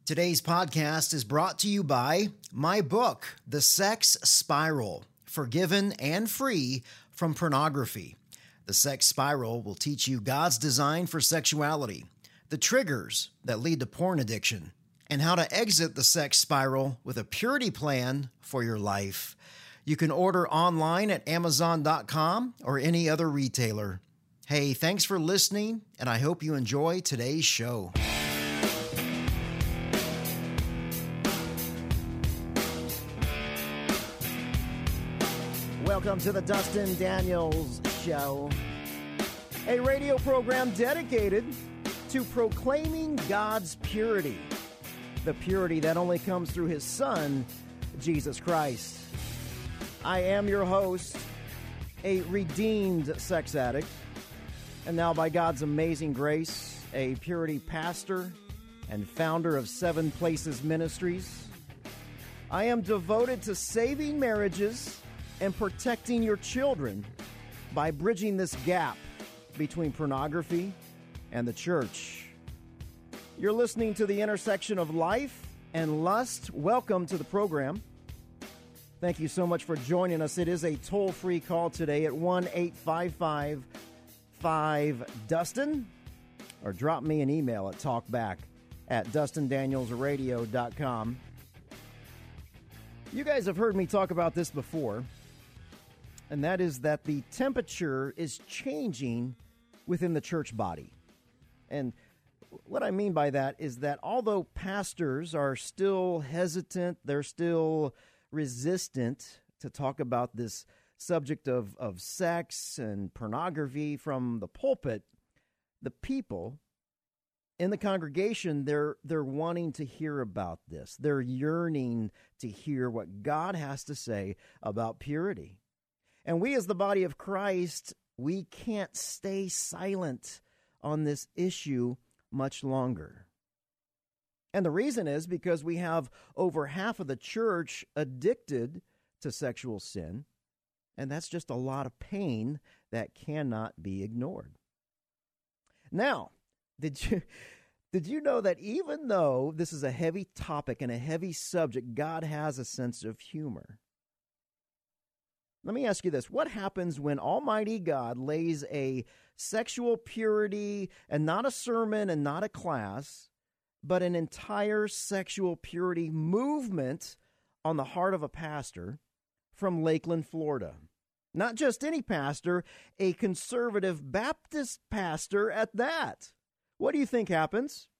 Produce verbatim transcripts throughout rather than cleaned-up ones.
Today's podcast is brought to you by my book, The Sex Spiral, Forgiven and Free from Pornography. The Sex Spiral will teach you God's design for sexuality, the triggers that lead to porn addiction, and how to exit the sex spiral with a purity plan for your life. You can order online at amazon dot com or any other retailer. Hey, thanks for listening, and I hope you enjoy today's show. Welcome to the Dustin Daniels Show, a radio program dedicated to proclaiming God's purity, the purity that only comes through His Son, Jesus Christ. I am your host, a redeemed sex addict, and now by God's amazing grace, a purity pastor and founder of Seven Places Ministries. I am devoted to saving marriages and protecting your children by bridging this gap between pornography and the church. You're listening to the intersection of life and lust. Welcome to the program. Thank you so much for joining us. It is a toll-free call today at one eight five five five Dustin, or drop me an email at talkback at dustin daniels radio dot com. You guys have heard me talk about this before, and that is that the temperature is changing within the church body. And what I mean by that is that although pastors are still hesitant, they're still resistant to talk about this subject of, of sex and pornography from the pulpit, the people in the congregation, they're they're wanting to hear about this. They're yearning to hear what God has to say about purity. And we as the body of Christ, we can't stay silent on this issue much longer. And the reason is because we have over half of the church addicted to sexual sin, and that's just a lot of pain that cannot be ignored. Now, did you did you know that even though this is a heavy topic and a heavy subject, God has a sense of humor? Let me ask you this. What happens when Almighty God lays a sexual purity, and not a sermon and not a class, but an entire sexual purity movement on the heart of a pastor from Lakeland, Florida? Not just any pastor, a conservative Baptist pastor at that. What do you think happens?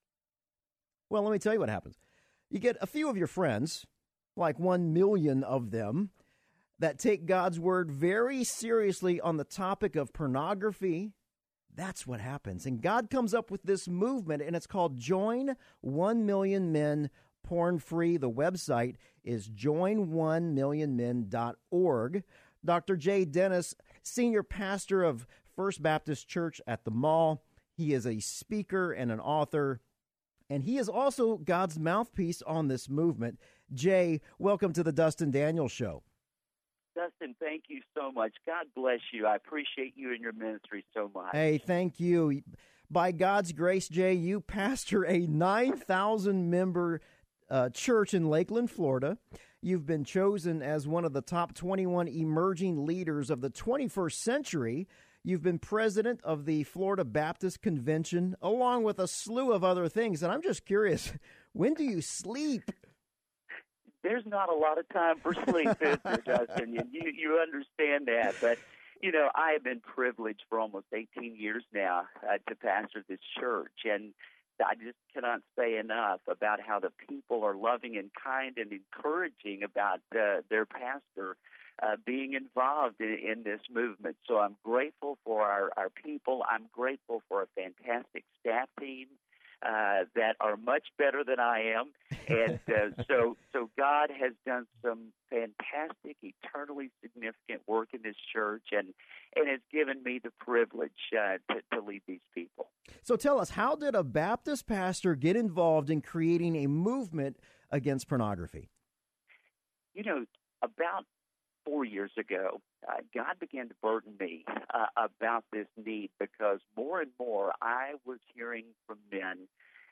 Well, let me tell you what happens. You get a few of your friends, like one million of them, that take God's word very seriously on the topic of pornography. That's what happens. And God comes up with this movement, and it's called Join one million men Porn Free. The website is join one million men dot org. Doctor Jay Dennis, senior pastor of First Baptist Church at the Mall. He is a speaker and an author, and he is also God's mouthpiece on this movement. Jay, welcome to the Dustin Daniels Show. Dustin, thank you so much. God bless you. I appreciate you and your ministry so much. Hey, thank you. By God's grace, Jay, you pastor a nine thousand member uh, church in Lakeland, Florida. You've been chosen as one of the top twenty-one emerging leaders of the twenty-first century. You've been president of the Florida Baptist Convention, along with a slew of other things. And I'm just curious, when do you sleep? There's not a lot of time for sleep, is there, Dustin? And you, you understand that. But, you know, I have been privileged for almost eighteen years now uh, to pastor this church. And I just cannot say enough about how the people are loving and kind and encouraging about uh, their pastor uh, being involved in, in this movement. So I'm grateful for our, our people. I'm grateful for a fantastic staff team uh, that are much better than I am. And uh, so so God has done some fantastic, eternally significant work in this church, and, and has given me the privilege uh, to, to lead these people. So tell us, how did a Baptist pastor get involved in creating a movement against pornography? You know, about four years ago, uh, God began to burden me uh, about this need, because more and more I was hearing from men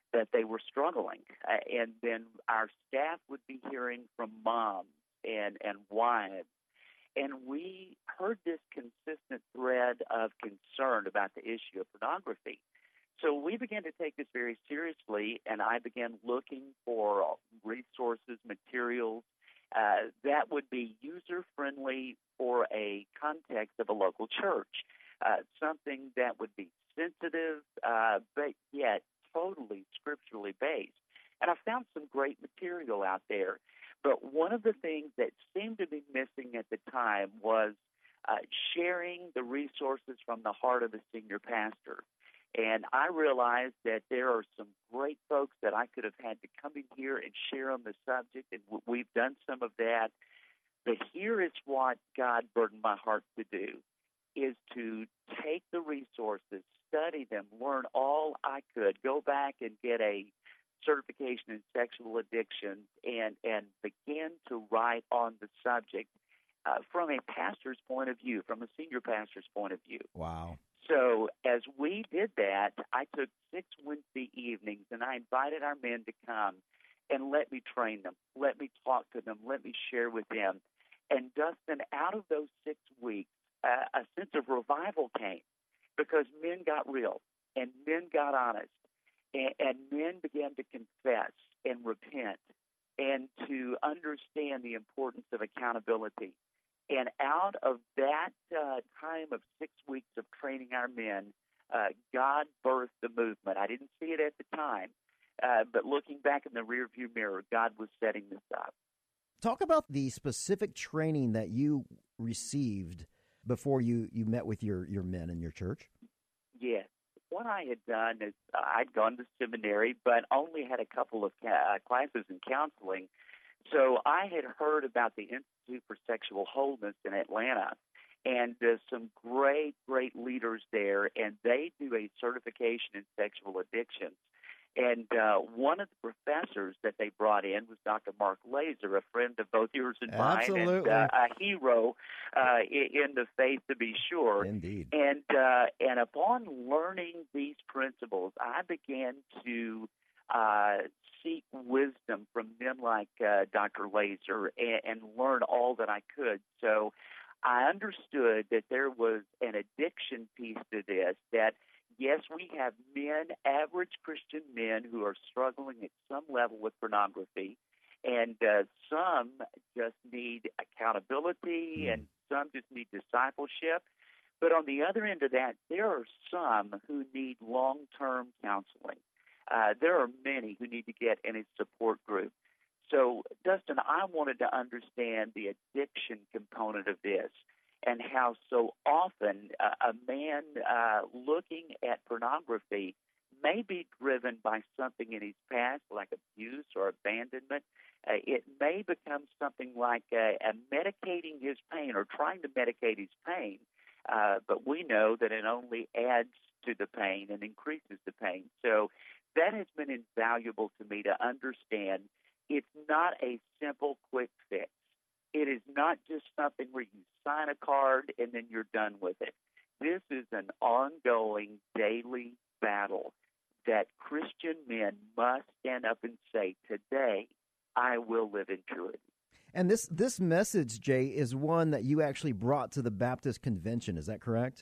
that they were struggling. Uh, and then our staff would be hearing from moms and, and wives. And we heard this consistent thread of concern about the issue of pornography. So we began to take this very seriously, and I began looking for resources, materials uh, that would be user-friendly for a context of a local church, uh, something that would be sensitive, uh, but yet totally scripturally based. And I found some great material out there. But one of the things that seemed to be missing at the time was uh, sharing the resources from the heart of the senior pastor. And I realized that there are some great folks that I could have had to come in here and share on the subject, and we've done some of that. But here is what God burdened my heart to do, is to take the resources, study them, learn all I could, go back and get a certification in sexual addiction, and, and begin to write on the subject uh, from a pastor's point of view, from a senior pastor's point of view. Wow. So as we did that, I took six Wednesday evenings, and I invited our men to come and let me train them, let me talk to them, let me share with them. And Dustin, out of those six weeks, uh, a sense of revival came, because men got real and men got honest, and, and men began to confess and repent and to understand the importance of accountability. And out of that uh, time of six weeks of training our men, uh, God birthed the movement. I didn't see it at the time, uh, but looking back in the rearview mirror, God was setting this up. Talk about the specific training that you received before you, you met with your, your men in your church. Yes. What I had done is uh, I'd gone to seminary, but only had a couple of ca- uh, classes in counseling. So I had heard about the Institute for Sexual Wholeness in Atlanta, and uh, some great, great leaders there, and they do a certification in sexual addictions. And uh, one of the professors that they brought in was Doctor Mark Laser, a friend of both yours and mine, Absolutely. and uh, a hero uh, in the faith, to be sure. Indeed. And uh, and upon learning these principles, I began to uh, seek wisdom from men like uh, Doctor Laser and, and learn all that I could. So I understood that there was an addiction piece to this, that yes, we have men, average Christian men, who are struggling at some level with pornography, and uh, some just need accountability, mm. and some just need discipleship. But on the other end of that, there are some who need long-term counseling. Uh, there are many who need to get in a support group. So, Dustin, I wanted to understand the addiction component of this, and how so often uh, a man uh, looking at pornography may be driven by something in his past, like abuse or abandonment. Uh, it may become something like uh, a medicating his pain, or trying to medicate his pain, uh, but we know that it only adds to the pain and increases the pain. So that has been invaluable to me to understand it's not a simple, quick fix. It is not just something where you sign a card and then you're done with it. This is an ongoing daily battle that Christian men must stand up and say, today I will live in purity. And this, this message, Jay, is one that you actually brought to the Baptist Convention. Is that correct?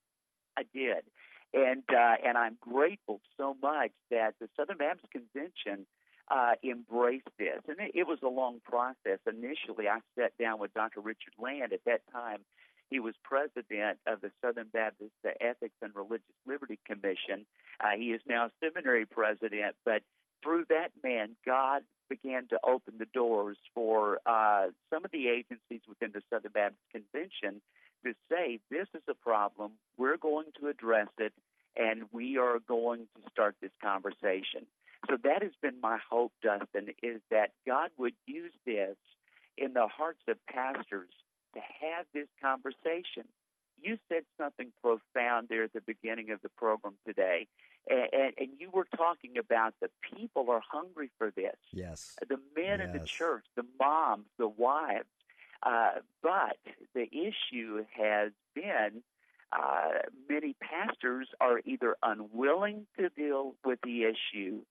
I did. And, uh, and I'm grateful so much that the Southern Baptist Convention Uh, embrace this. And it, it was a long process. Initially, I sat down with Doctor Richard Land. At that time, he was president of the Southern Baptist Ethics and Religious Liberty Commission. Uh, he is now seminary president, but through that man, God began to open the doors for uh, some of the agencies within the Southern Baptist Convention to say, this is a problem, we're going to address it, and we are going to start this conversation. So that has been my hope, Dustin, is that God would use this in the hearts of pastors to have this conversation. You said something profound there at the beginning of the program today, and, and, and you were talking about the people are hungry for this. Yes. The men yes. in the church, the moms, the wives. Uh, but the issue has been uh, many pastors are either unwilling to deal with the issue,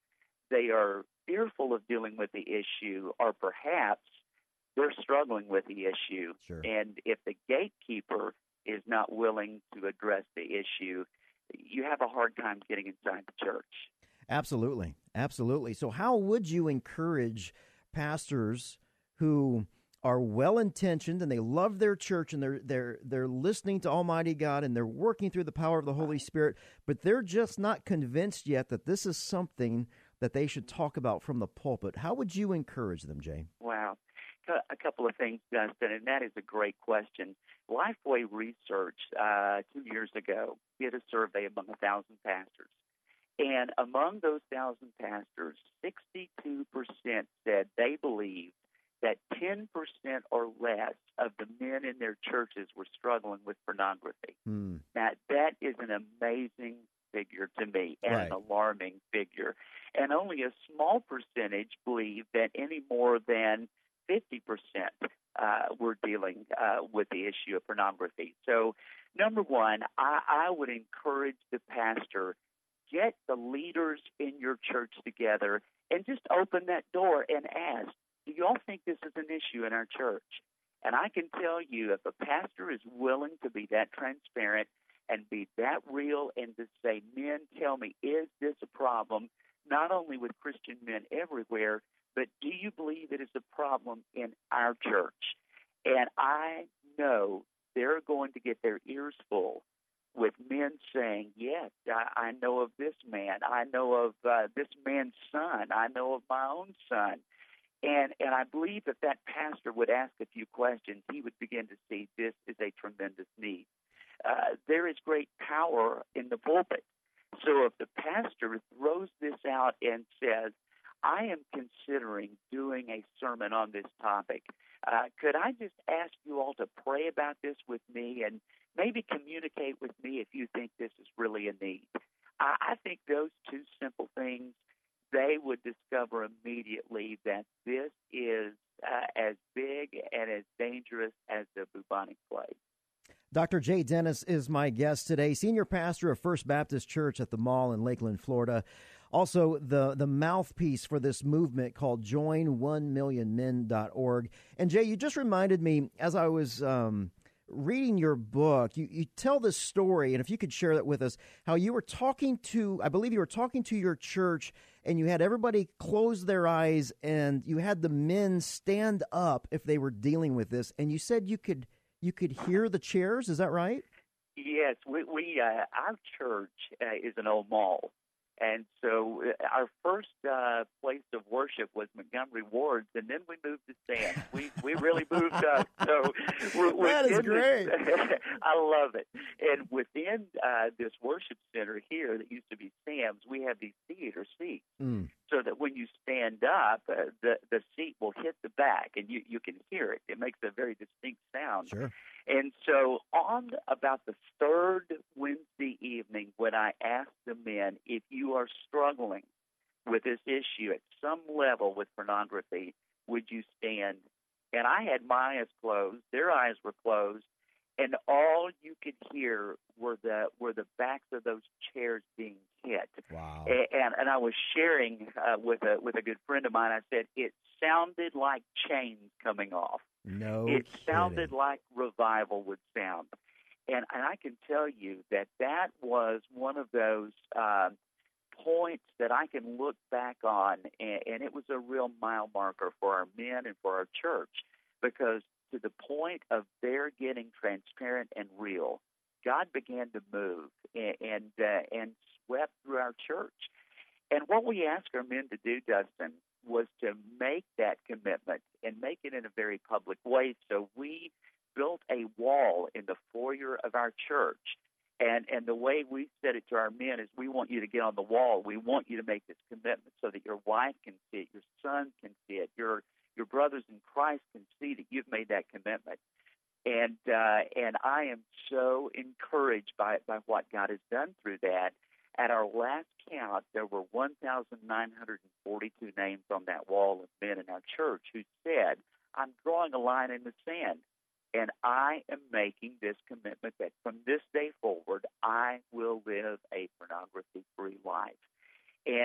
they are fearful of dealing with the issue, or perhaps they're struggling with the issue. Sure. And if the gatekeeper is not willing to address the issue, you have a hard time getting inside the church. Absolutely. Absolutely. So how would you encourage pastors who are well-intentioned and they love their church and they're they're they're listening to Almighty God and they're working through the power of the Holy Spirit, but they're just not convinced yet that this is something that they should talk about from the pulpit? How would you encourage them, Jay? Wow. A couple of things, Dustin, and that is a great question. Lifeway Research, uh, two years ago, did a survey among a thousand pastors. And among those thousand pastors, sixty-two percent said they believed that ten percent or less of the men in their churches were struggling with pornography. Hmm. Now, that is an amazing figure to me, and Right. an alarming figure. And only a small percentage believe that any more than fifty percent uh, were dealing uh, with the issue of pornography. So, number one, I, I would encourage the pastor, get the leaders in your church together and just open that door and ask, do you all think this is an issue in our church? And I can tell you, if a pastor is willing to be that transparent and be that real and to say, men, tell me, is this a problem, not only with Christian men everywhere, but do you believe it is a problem in our church? And I know they're going to get their ears full with men saying, yes, I, I know of this man. I know of uh, this man's son. I know of my own son. And and I believe if that pastor would ask a few questions, he would begin to see this is a tremendous need. Uh, there is great power in the pulpit. So if the pastor throws this out and says, I am considering doing a sermon on this topic, uh, could I just ask you all to pray about this with me and maybe communicate with me if you think this is really a need? I, I think those two simple things, they would discover immediately that this is uh, as big and as dangerous as the bubonic plague. Doctor Jay Dennis is my guest today, senior pastor of First Baptist Church at the Mall in Lakeland, Florida. Also, the, the mouthpiece for this movement called join one million men dot org. And, Jay, you just reminded me, as I was um, reading your book, you, you tell this story, and if you could share that with us, how you were talking to, I believe you were talking to your church, and you had everybody close their eyes, and you had the men stand up if they were dealing with this, and you said you could you could hear the chairs. Is that right? Yes, we, we uh, our church uh, is an old mall. And so our first uh, place of worship was Montgomery Ward's, and then we moved to Sam's. We we really moved up. So we're, we're that is great. This, I love it. And within uh, this worship center here that used to be Sam's, we have these theater seats, mm. so that when you stand up, uh, the the seat will hit the back, and you you can hear it. It makes a very distinct sound. Sure. And so on about the third Wednesday evening, when I asked the men, if you are struggling with this issue at some level with pornography, would you stand? And I had my eyes closed, their eyes were closed, and all you could hear were the were the backs of those chairs being hit. Wow. And and I was sharing uh, with a with a good friend of mine. I said it sounded like chains coming off. No, it kidding. sounded like revival would sound, and and I can tell you that that was one of those uh, points that I can look back on, and, and it was a real mile marker for our men and for our church, because to the point of their getting transparent and real, God began to move and and, uh, and swept through our church. And what we asked our men to do, Dustin, was to make that commitment and make it in a very public way. So we built a wall in the foyer of our church. And and the way we said it to our men is, we want you to get on the wall. We want you to make this commitment so that your wife can see it, your son can see it, your your brothers in Christ can see that you've made that commitment. And uh, and I am so encouraged by by what God has done through that. At our last count, there were one thousand nine hundred forty-two names on that wall of men in our church who said, I'm drawing a line in the sand, and I am making this commitment that from this day forward, I will live a pornography-free life. And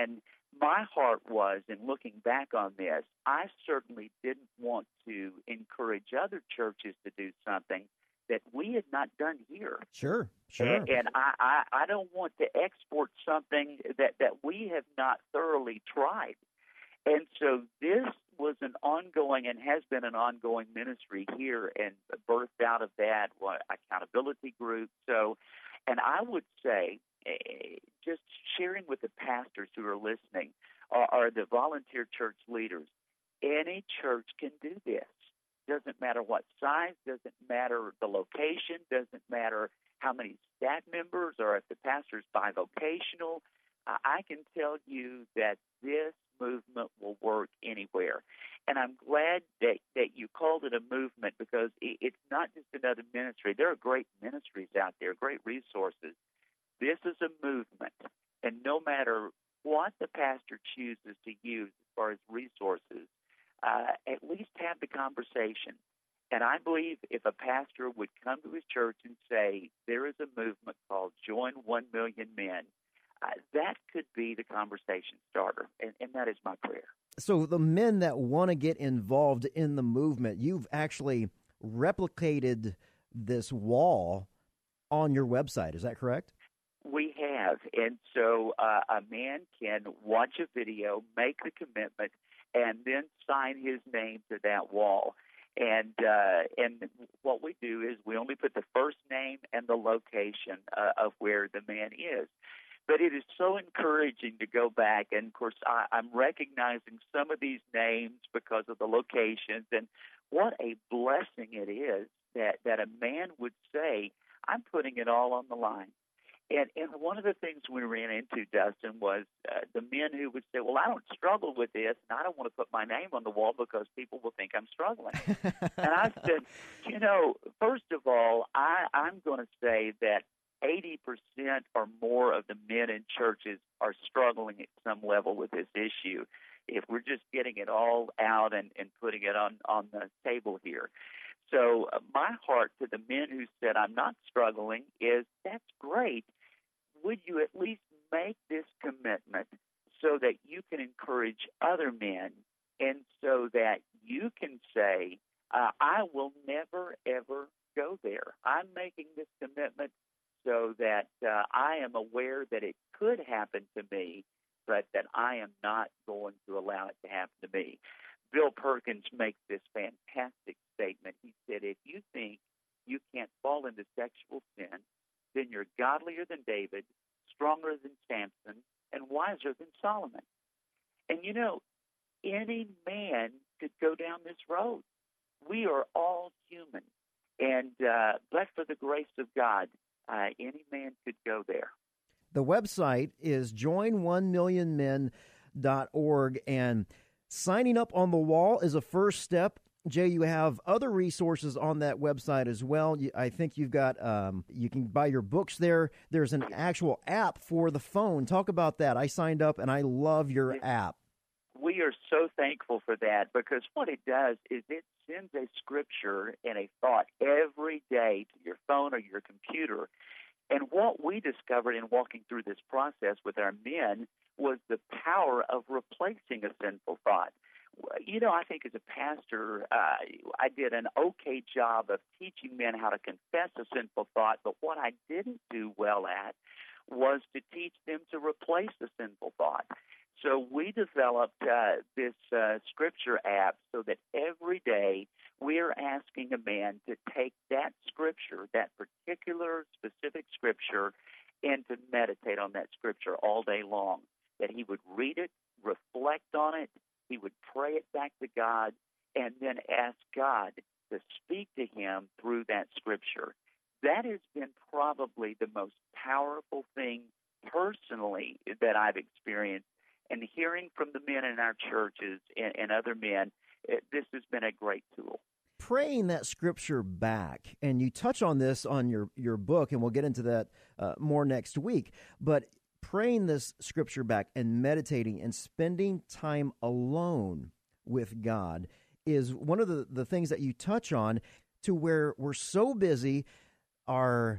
my heart was, in looking back on this, I certainly didn't want to encourage other churches to do something that we had not done here. Sure, sure. And, and I, I, I don't want to export something that, that we have not thoroughly tried. And so this was an ongoing and has been an ongoing ministry here, and birthed out of that what, accountability group. So, and I would say, uh, just sharing with the pastors who are listening, or, or the volunteer church leaders, any church can do this. Doesn't matter what size, doesn't matter the location, doesn't matter how many staff members, or if the pastor's bivocational. Uh, I can tell you that this movement will work anywhere. And I'm glad that, that you called it a movement, because it, it's not just another ministry. There are great ministries out there, great resources. This is a movement. And no matter what the pastor chooses to use as far as resources, uh, at least have the conversation. And I believe if a pastor would come to his church and say, there is a movement called Join One Million Men, Uh, that could be the conversation starter, and, and that is my prayer. So the men that want to get involved in the movement, you've actually replicated this wall on your website. Is that correct? We have, and so uh, a man can watch a video, make the commitment, and then sign his name to that wall. And uh, and what we do is we only put the first name and the location uh, of where the man is. But it is so encouraging to go back, and, of course, I, I'm recognizing some of these names because of the locations, and what a blessing it is that, that a man would say, I'm putting it all on the line. And, and one of the things we ran into, Dustin, was uh, the men who would say, well, I don't struggle with this, and I don't want to put my name on the wall because people will think I'm struggling. And I said, you know, first of all, I, I'm going to say that eighty percent or more of the men in churches are struggling at some level with this issue, if we're just getting it all out and, and putting it on, on the table here. So uh, my heart to the men who said, I'm not struggling, is that's great. Would you at least make this commitment so that you can encourage other men, and so that you can say, uh, I will never, ever go there. I'm making this commitment so that uh, I am aware that it could happen to me, but that I am not going to allow it to happen to me. Bill Perkins makes this fantastic statement. He said, if you think you can't fall into sexual sin, then you're godlier than David, stronger than Samson, and wiser than Solomon. And, you know, any man could go down this road. We are all human. And uh, but for the grace of God, Uh, any man could go there. The website is join one million men dot org, and signing up on the wall is a first step. Jay, you have other resources on that website as well. I think you've got, um, you can buy your books there. There's an actual app for the phone. Talk about that. I signed up, and I love your app. We are so thankful for that, because what it does is it sends a scripture and a thought every day to your phone or your computer. And what we discovered in walking through this process with our men was the power of replacing a sinful thought. You know, I think as a pastor, uh, I did an okay job of teaching men how to confess a sinful thought, but what I didn't do well at was to teach them to replace the sinful thought. So we developed uh, this uh, scripture app so that every day we are asking a man to take that scripture, that particular specific scripture, and to meditate on that scripture all day long, that he would read it, reflect on it, he would pray it back to God, and then ask God to speak to him through that scripture. That has been probably the most powerful thing personally that I've experienced. And hearing from the men in our churches and, and other men, it, this has been a great tool. Praying that scripture back, and you touch on this on your, your book, and we'll get into that uh, more next week, but praying this scripture back and meditating and spending time alone with God is one of the, the things that you touch on, to where we're so busy, our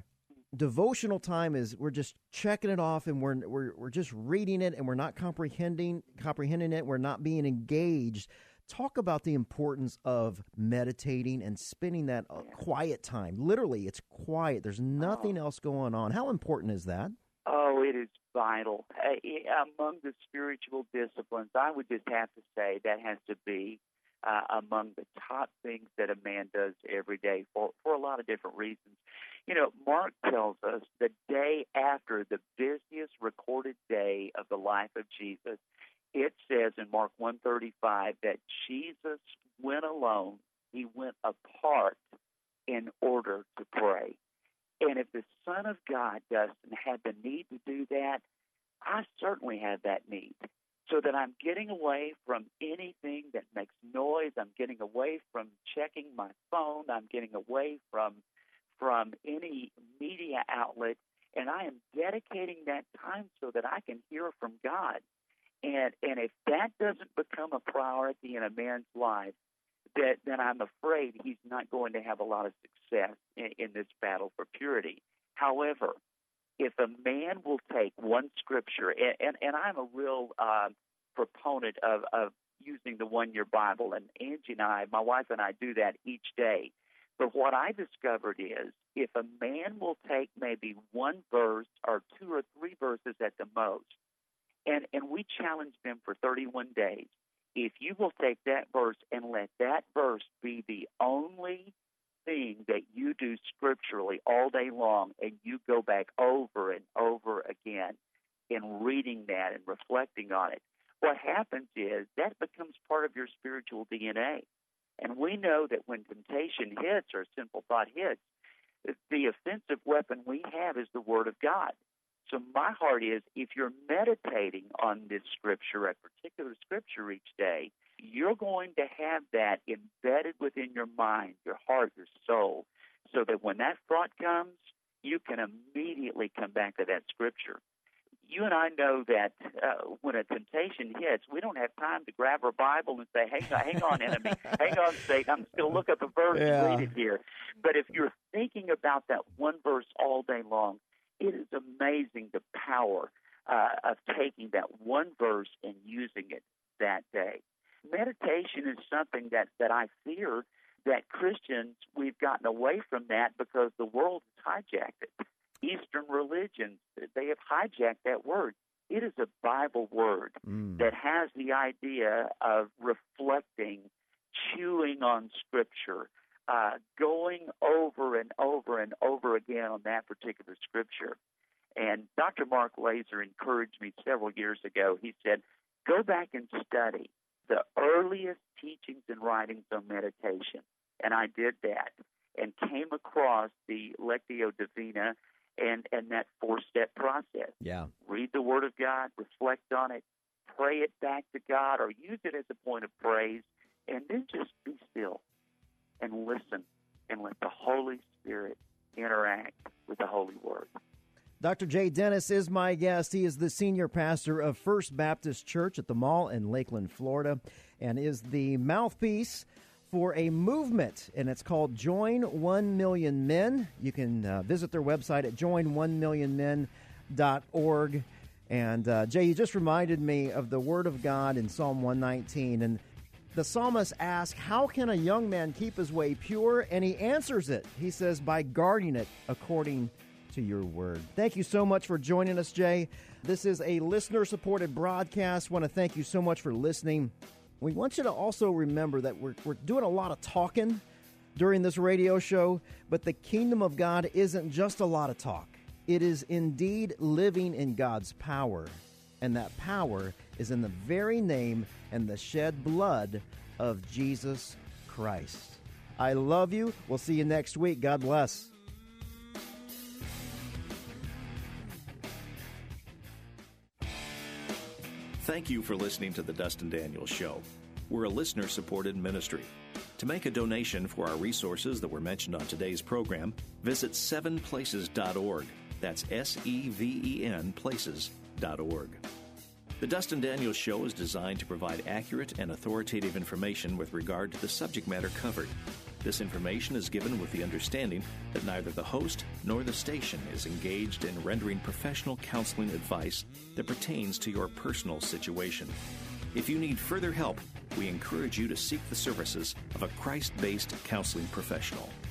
devotional time is we're just checking it off and we're we're we're just reading it and we're not comprehending comprehending it. We're not being engaged. Talk about the importance of meditating and spending that uh, quiet time. Literally, it's quiet. There's nothing oh. else going on. How important is that? Oh, it is vital. Uh, among the spiritual disciplines, I would just have to say that has to be uh, among the top things that a man does every day for, for a lot of different reasons. You know, Mark tells us the day after the busiest recorded day of the life of Jesus, it says in Mark one thirty-five that Jesus went alone. He went apart in order to pray. And if the Son of God, Dustin, had the need to do that, I certainly have that need. So that I'm getting away from anything that makes noise. I'm getting away from checking my phone. I'm getting away from from any media outlet. And I am dedicating that time so that I can hear from God. And and if that doesn't become a priority in a man's life, that then I'm afraid he's not going to have a lot of success in, in this battle for purity. However, if a man will take one scripture, and, and, and I'm a real uh, proponent of, of using the one-year Bible, and Angie and I, my wife and I, do that each day. But what I discovered is if a man will take maybe one verse or two or three verses at the most, and, and we challenge them for thirty-one days, if you will take that verse and let that verse be the only thing that you do scripturally all day long, and you go back over and over again in reading that and reflecting on it, what happens is that becomes part of your spiritual D N A. And we know that when temptation hits or sinful thought hits, the offensive weapon we have is the Word of God. So my heart is, if you're meditating on this scripture, a particular scripture each day, you're going to have that embedded within your mind, your heart, your soul, so that when that thought comes, you can immediately come back to that scripture. You and I know that uh, when a temptation hits, we don't have time to grab our Bible and say, hang on, hang on, enemy, hang on, Satan, I'm just going to look up a verse yeah. and read it here. But if you're thinking about that one verse all day long, it is amazing the power uh, of taking that one verse and using it that day. Meditation is something that, that I fear that Christians, we've gotten away from that because the world has hijacked it. Eastern religions, they have hijacked that word. It is a Bible word mm. that has the idea of reflecting, chewing on Scripture, uh, going over and over and over again on that particular Scripture. And Doctor Mark Laaser encouraged me several years ago. He said, go back and study the earliest teachings and writings on meditation. And I did that and came across the Lectio Divina and, and that four-step process. Yeah. Read the Word of God, reflect on it, pray it back to God, or use it as a point of praise, and then just be still and listen and let the Holy Spirit interact with the Holy Word. Doctor Jay Dennis is my guest. He is the senior pastor of First Baptist Church at the Mall in Lakeland, Florida, and is the mouthpiece for a movement, and it's called Join One Million Men. You can uh, visit their website at join one million men dot org. And uh, Jay, you just reminded me of the Word of God in Psalm one nineteen, and the psalmist asks, how can a young man keep his way pure? And he answers it. He says, by guarding it according to your word. Thank you so much for joining us, Jay. This is a listener-supported broadcast. I want to thank you so much for listening. We want you to also remember that we're, we're doing a lot of talking during this radio show, but the kingdom of God isn't just a lot of talk. It is indeed living in God's power, and that power is in the very name and the shed blood of Jesus Christ. I love you. We'll see you next week. God bless. Thank you for listening to the Dustin Daniels Show. We're a listener-supported ministry. To make a donation for our resources that were mentioned on today's program, visit seven places dot org. That's S E V E N places dot org. The Dustin Daniels Show is designed to provide accurate and authoritative information with regard to the subject matter covered. This information is given with the understanding that neither the host nor the station is engaged in rendering professional counseling advice that pertains to your personal situation. If you need further help, we encourage you to seek the services of a Christ-based counseling professional.